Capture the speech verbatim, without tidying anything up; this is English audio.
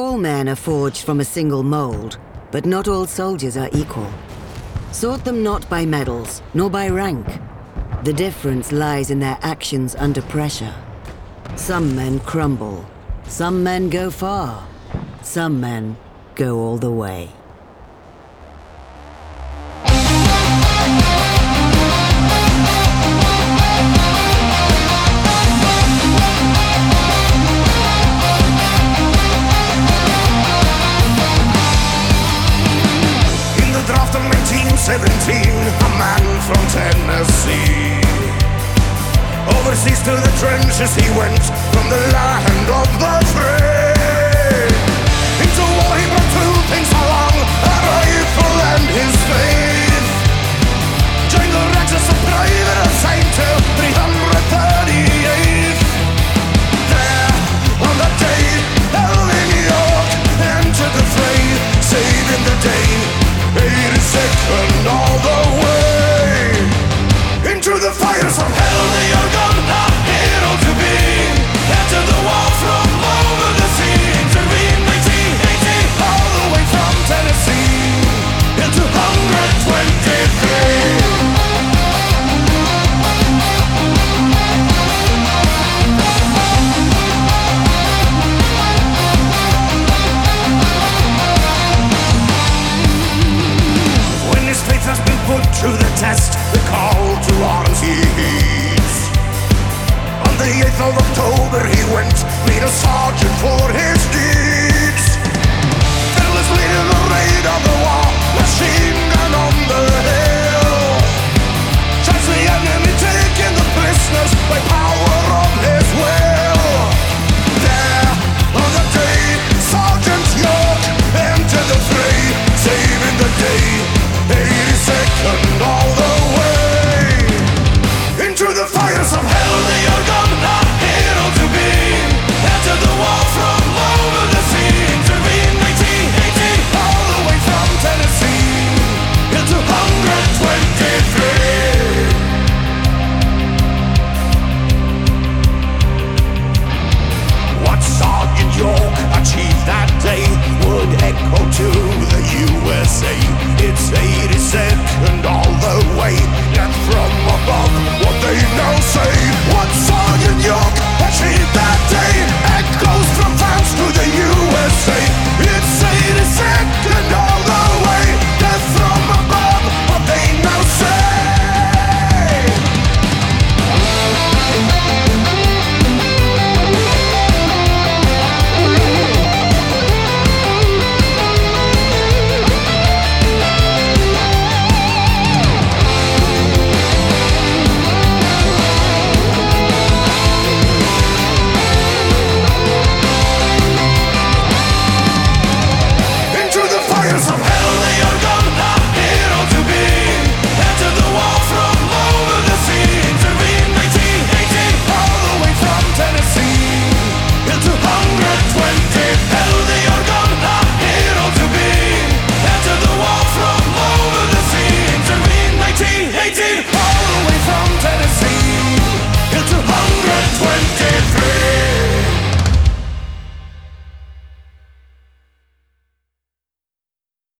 All men are forged from a single mold, but not all soldiers are equal. Sort them not by medals, nor by rank. The difference lies in their actions under pressure. Some men crumble, some men go far, some men go all the way. Draft of nineteen seventeen, a man from Tennessee. Overseas to the trenches he went, from the land of the free.